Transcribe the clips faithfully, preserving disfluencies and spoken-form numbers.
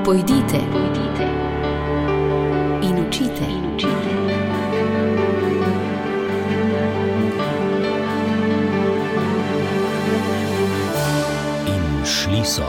Pojdite, pojdite in učite, in učite. In šli so.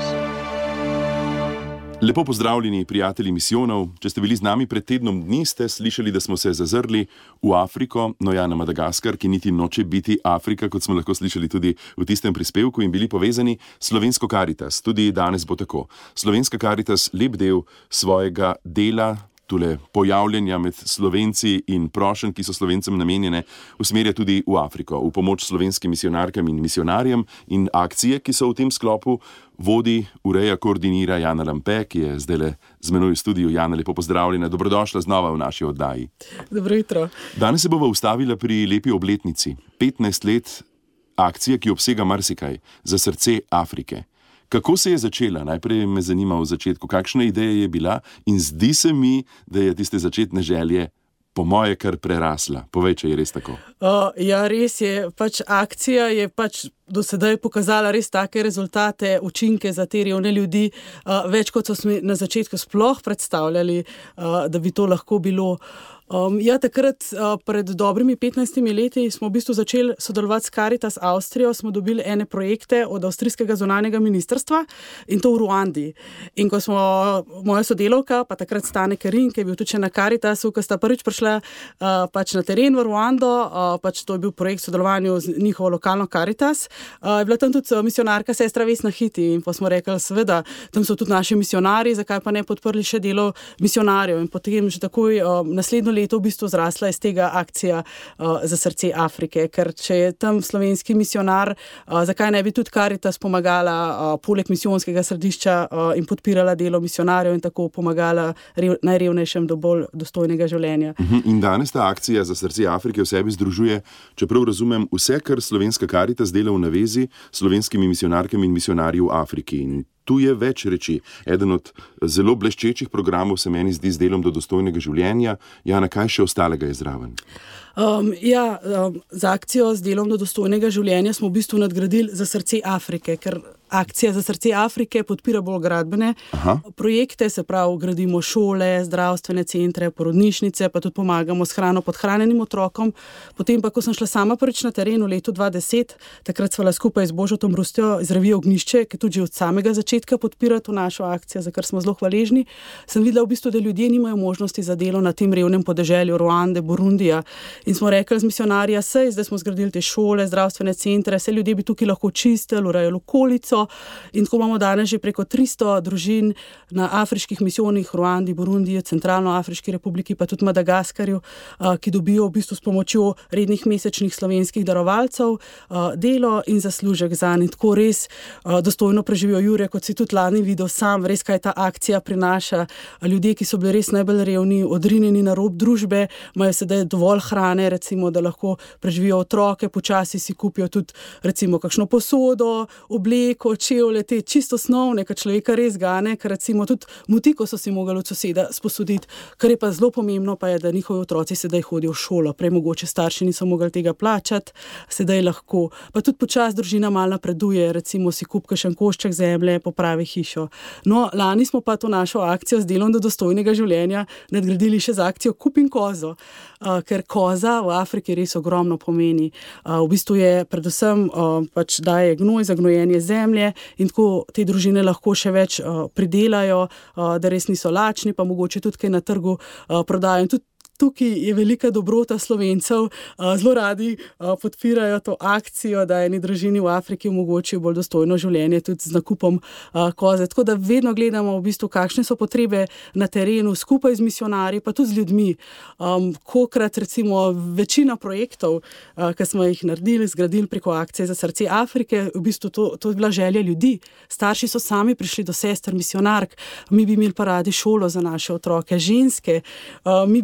Lepo pozdravljeni, prijatelji misijonov. Če ste bili z nami pred tednom dni, ste slišali, da smo se zazrli v Afriko, no ja, na Madagaskar, ki niti noče biti Afrika, kot smo lahko slišali tudi v tistem prispevku, in bili povezani s Slovensko Karitas. Tudi danes bo tako. Slovenska Karitas lep del svojega dela, tule pojavljanja med Slovenci in prošenj, ki so Slovencem namenjene, usmerja tudi v Afriko, v pomoč slovenskim misionarkam in misionarjem, in akcije, ki so v tem sklopu, vodi, ureja, koordinira Jana Lampe, ki je zdajle z menoj v studiu. Jana, lepo pozdravljena, dobrodošla znova v naši oddaji. Dobro jutro. Danes se bova ustavila pri lepi obletnici. petnajst let akcije, ki obsega marsikaj, za srce Afrike. Kako se je začela? Najprej me zanima v začetku, kakšna ideja je bila, in zdi se mi, da je tiste začetne želje po moje kar prerasla. Povej, če je res tako. Uh, ja, res je. Pač akcija je pač do sedaj pokazala res take rezultate, učinke za te revne ljudi, uh, več kot so smo na začetku sploh predstavljali, uh, da bi to lahko bilo. Um, ja, takrat, uh, pred dobrimi petnajstimi leti smo v bistvu začeli sodelovati s Caritas Avstrijo, smo dobili ene projekte od avstrijskega zunanjega ministrstva, in to v Ruandi. In ko smo, moja sodelavka, pa takrat Stane Kerin, ki je bil tudi na Caritasu, ko sta prvič prišla uh, pač na teren v Ruando, uh, pač to je bil projekt v sodelovanju z njihovo lokalno Caritas, uh, je bila tam tudi misionarka sestra Vesna Hiti, in pa smo rekli, seveda, tam so tudi naši misionarji, zakaj pa ne podprli še delo misionarjev, in potem že takoj uh, naslednjo leto v bistvu zrasla iz tega akcija uh, za srce Afrike, ker če je tam slovenski misionar, uh, zakaj ne bi tudi Caritas pomagala uh, poleg misijonskega središča uh, in podpirala delo misionarjev in tako pomagala rev, najrevnejšem do bolj dostojnega življenja. Uh-huh. In danes ta akcija za srce Afrike v sebi združuje, čeprav razumem, vse, kar Slovenska Karitas dela v navezi s slovenskimi misionarkami in misionarji v Afriki. In tu je več reči. Eden od zelo bleščečih programov se meni zdi z delom do dostojnega življenja. Jana, kaj še ostalega je zraven? Um, ja, um, za akcijo z delom do dostojnega življenja smo v bistvu nadgradili za srce Afrike, ker akcija za srce Afrike podpira bolj gradbene Aha. projekte, se pravi, gradimo šole, zdravstvene centre, porodnišnice, pa tudi pomagamo s hrano podhranjenim otrokom. Potem pa, ko sem šla sama prvič na teren v letu dva deset, takrat sva skupaj z Božotom Rustjo iz revije Ognjišče, ki tudi od samega začetka podpira to našo akcijo, za kar smo zelo hvaležni, sem videla v bistvu, da ljudje nimajo možnosti za delo na tem revnem podeželju Ruande, Burundija. In smo rekli z misionarja, sej, zdaj smo zgradili te šole, zdravstvene centre, se ljudje bi tukaj lahko čistili, urejali okolico, in tako imamo danes že preko tristo družin na afriških misijonih v Ruandi, Burundiji, Centralnoafriški republiki, pa tudi Madagaskarju, ki dobijo v bistvu s pomočjo rednih mesečnih slovenskih darovalcev delo in zaslužek zanj. In tako res dostojno preživijo Jure, kot si tudi lani videl sam, res kaj ta akcija prinaša. Ljudje, ki so bili res najbolj revni, odrinjeni na rob družbe, imajo sedaj dovolj hrane, recimo, da lahko preživijo otroke, počasi si kupijo tudi recimo kakšno posodo, obleko, čevlje, te čisto osnovne, kar človeka res gane, ker recimo tudi mutiko so si mogli od soseda sposoditi. Kar je pa zelo pomembno, pa je, da njihovi otroci sedaj hodijo v šolo. Prej mogoče starši niso mogli tega plačati, sedaj lahko. Pa tudi počas družina malo napreduje, recimo si kup kakšen košček zemlje, popravi hišo. No, lani smo pa to našo akcijo z delom do dostojnega življenja nadgradili še z akcijo Kupim kozo, uh, ker koza v Afriki res ogromno pomeni. Uh, v bistvu je predvsem uh, pač daje gnoj za gnojenje zemlje, in tako te družine lahko še več uh, pridelajo, uh, da res niso lačni, pa mogoče tudi kaj na trgu uh, prodajo. In tudi tukaj je velika dobrota Slovencev, zelo radi podpirajo to akcijo, da eni družini v Afriki omogočijo bolj dostojno življenje tudi z nakupom koze. Tako da vedno gledamo v bistvu, kakšne so potrebe na terenu, skupaj z misionarji, pa tudi z ljudmi. Um, kokrat recimo večina projektov, uh, ki smo jih naredili, zgradili preko akcije za srce Afrike, v bistvu to, to je bila želja ljudi. Starši so sami prišli do sester misionark, mi bi imeli pa radi šolo za naše otroke, ženske, uh, mi bi imeli pa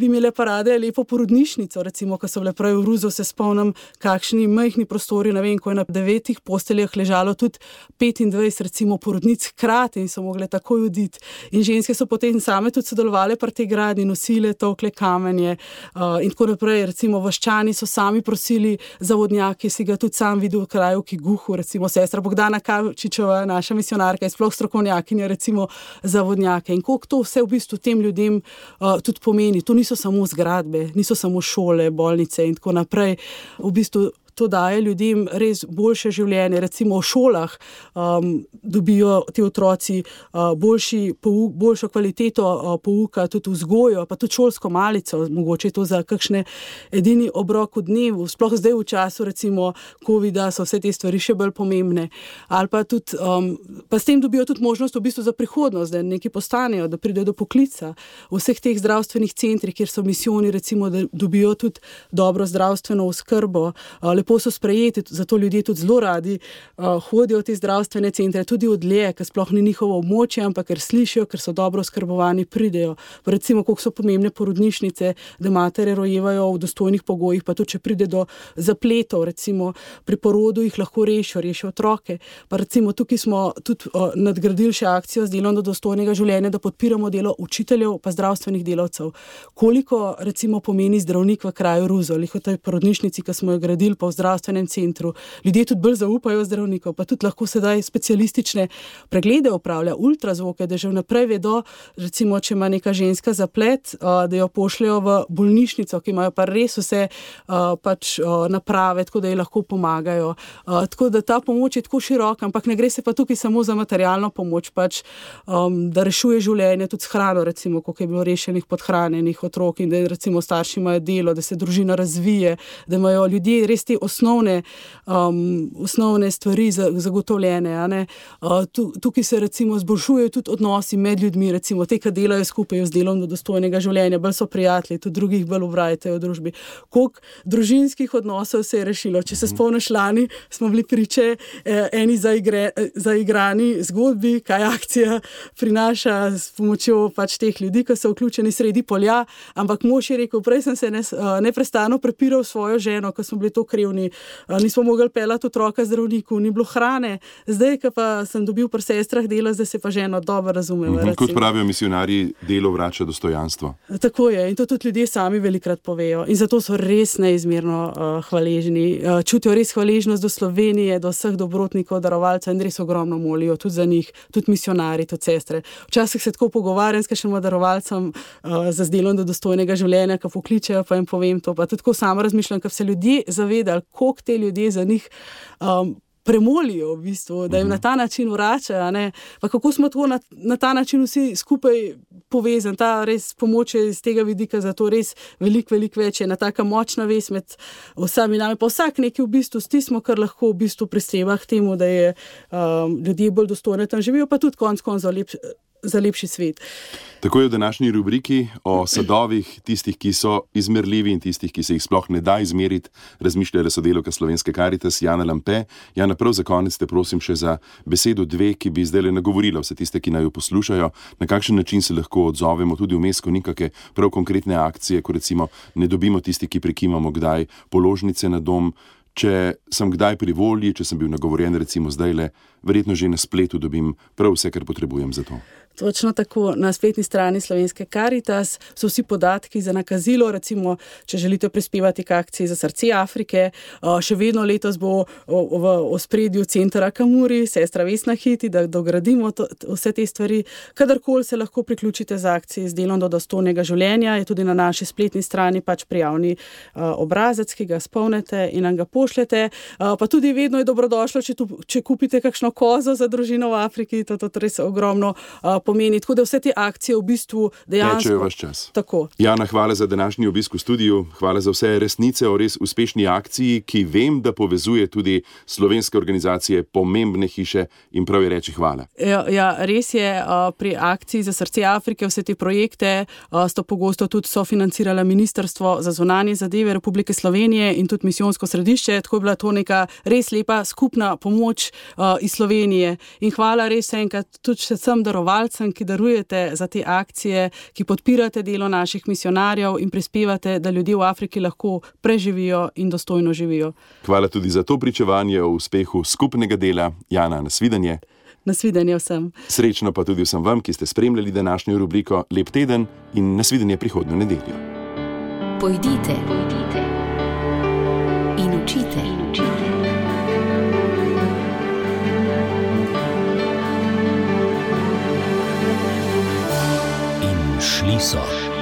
rade lepo porodnišnico, recimo, ko so bile prej v Ruzu, se spomnim, kakšni majhni prostori, ne vem, ko je na devetih posteljah ležalo tudi petindvajset recimo porodnic hkrati in so mogle takoj oditi. In ženske so potem same tudi sodelovale pri tej gradnji, nosile, tolkle kamenje uh, in tako naprej. Recimo vaščani so sami prosili za vodnjake, si ga tudi sam videl v kraju Kiguhu, recimo sestra Bogdana Kavčičeva, naša misionarka, je sploh strokovnjakinja recimo za vodnjake. In koliko to vse v bistvu tem ljudem uh, tudi pomeni. To niso samo zgradbe, niso samo šole, bolnice in tako naprej. V bistvu to daje ljudem res boljše življenje. Recimo v šolah um, dobijo ti otroci uh, boljši pouk, boljšo kvaliteto uh, pouka, tudi vzgojo, pa tudi šolsko malico, mogoče to za kakšne edini obrok v dnevu. Sploh zdaj v času recimo covida so vse te stvari še bolj pomembne. Ali pa tudi, um, pa s tem dobijo tudi možnost v bistvu za prihodnost, da nekaj postanejo, da pridejo do poklica. V vseh teh zdravstvenih centrih, kjer so misijoni, recimo, da dobijo tudi dobro zdravstveno oskrbo, uh, lepo so sprejeti, zato ljudje tudi zelo radi uh, hodijo v te zdravstvene centre, tudi odlje, ker sploh ni njihovo območje, ampak ker slišijo, ker so dobro oskrbovani, pridejo. Pa recimo, koliko so pomembne porodnišnice, da matere rojevajo v dostojnih pogojih, pa tudi, če pride do zapletov, recimo pri porodu jih lahko rešijo, rešijo otroke. Pa recimo tukaj smo tudi uh, nadgradili še akcijo z delom do dostojnega življenja, da podpiramo delo učiteljev pa zdravstvenih delavcev. Koliko recimo pomeni zdravnik v kraju Ruzo, ali v tej porodnišnici, ki smo jo gradili, pa v zdravstvenem centru. Ljudje tudi bolj zaupajo zdravnikov, pa tudi lahko sedaj specialistične preglede opravlja, ultrazvoke, da že vnaprej vedo, recimo, če ima neka ženska zaplet, da jo pošljajo v bolnišnico, ki imajo pa res vse pač naprave, tako da ji lahko pomagajo. Tako da ta pomoč je tako široka, ampak ne gre se pa tukaj samo za materialno pomoč, pač, da rešuje življenje tudi s hrano, recimo, koliko je bilo rešenih podhranjenih otrok in da recimo starši imajo delo, da se družina razvije, da imajo ljudje res te osnovne, um, osnovne stvari zagotovljene. A ne? Uh, tu, tukaj se recimo zboljšujejo tudi odnosi med ljudmi, recimo te, ki delajo skupaj z delom do dostojnega življenja, bolj so prijatelji, tudi drugih bolj ubrajate v družbi. Koliko družinskih odnosov se je rešilo? Če se spomniš, lani smo bili priče eh, eni zaigre, zaigrani zgodbi, kaj akcija prinaša s pomočjo pač teh ljudi, ki so vključeni sredi polja, ampak mož je rekel, prej sem se ne, neprestano prepiral svojo ženo, ko smo bili to krevni, nismo mogli pelati otroka zdravniku, ni bilo hrane, zdaj, ko pa sem dobil pri sestrah dela, zdaj se pa ženo dobro razumeva. Mm-hmm. Kot pravijo misionarji, delo vrača dostojanstvo. Tako je in to tudi ljudje sami velikrat povejo in zato so res neizmerno uh, hvaležni, uh, čutijo res hvaležnost do Slovenije, do vseh dobrotnikov, darovalcev in res ogromno molijo, tudi za njih, tudi misionarji, tudi sestre. Včasih se tako pogovarjam s kakšnim darovalcem uh, za delom do dostojnega življenja, ko pokličejo, pa jim povem to, pa tudi tako samo razmišljam, ko se ljudje zavedali, koliko te ljudje za njih um, premolijo, v bistvu, da jim na ta način vračajo, ne? Pa kako smo tako na, na ta način vsi skupaj povezani, ta res pomoč je iz tega vidika, zato res veliko, veliko več je na taka močna vez med vsemi nami, pa vsak nekaj v bistvu stismo, kar lahko v bistvu prispeva k temu, da je um, ljudje bolj dostojno tam živijo, pa tudi konc koncev lep, za lepši svet. Tako je v današnji rubriki o sadovih, tistih, ki so izmerljivi in tistih, ki se jih sploh ne da izmeriti, razmišljala sodelavka Slovenske Karitas Jana Lampe. Jana, prav za konec te prosim še za besedo dve, ki bi zdaj nagovorila vse tiste, ki naj jo poslušajo, na kakšen način se lahko odzovemo tudi vmes, ko nikake prav konkretne akcije, ko recimo ne dobimo tisti, ki prikimamo kdaj položnice na dom. Če sem kdaj pri volji, če sem bil nagovorjen recimo zdajle, verjetno že na spletu dobim prav vse, kar potrebujem za to. Točno tako, na spletni strani Slovenske Karitas so vsi podatki za nakazilo, recimo, če želite prispevati k akciji za srce Afrike, še vedno letos bo v ospredju centra Kamuri, sestra Vesna Hiti, da dogradimo to, vse te stvari. Kadarkoli se lahko priključite z akciji z delom do dostojnega življenja, je tudi na naši spletni strani pač prijavni obrazec, ki ga spolnete in nam ga pošljete. Pa tudi vedno je dobrodošlo, če, tu, če kupite kakšno kozo za družino v Afriki, to, to res ogromno pomeni, tako da vse te akcije v bistvu dejansko... Tečejo vaš čas. Tako. Jana, hvala za današnji obisk v studiu, hvala za vse resnice o res uspešni akciji, ki vem, da povezuje tudi slovenske organizacije, pomembne hiše in prav je reči hvala. Ja, ja, res je, pri akciji za srce Afrike vse te projekte sto pogosto tudi sofinancirala Ministrstvo za zunanje zadeve Republike Slovenije in tudi misijonsko središče, tako je bila to neka res lepa skupna pomoč iz Slovenije in hvala res enkrat tudi vsem darovalcem, darovalcem, ki darujete za te akcije, ki podpirate delo naših misijonarjev in prispevate, da ljudje v Afriki lahko preživijo in dostojno živijo. Hvala tudi za to pričevanje o uspehu skupnega dela. Jana, nasvidenje. Nasvidenje vsem. Srečno pa tudi vsem vam, ki ste spremljali današnjo rubriko. Lep teden in nasvidenje prihodnjo nedeljo. Pojdite, pojdite in učite, in učite. In šli so.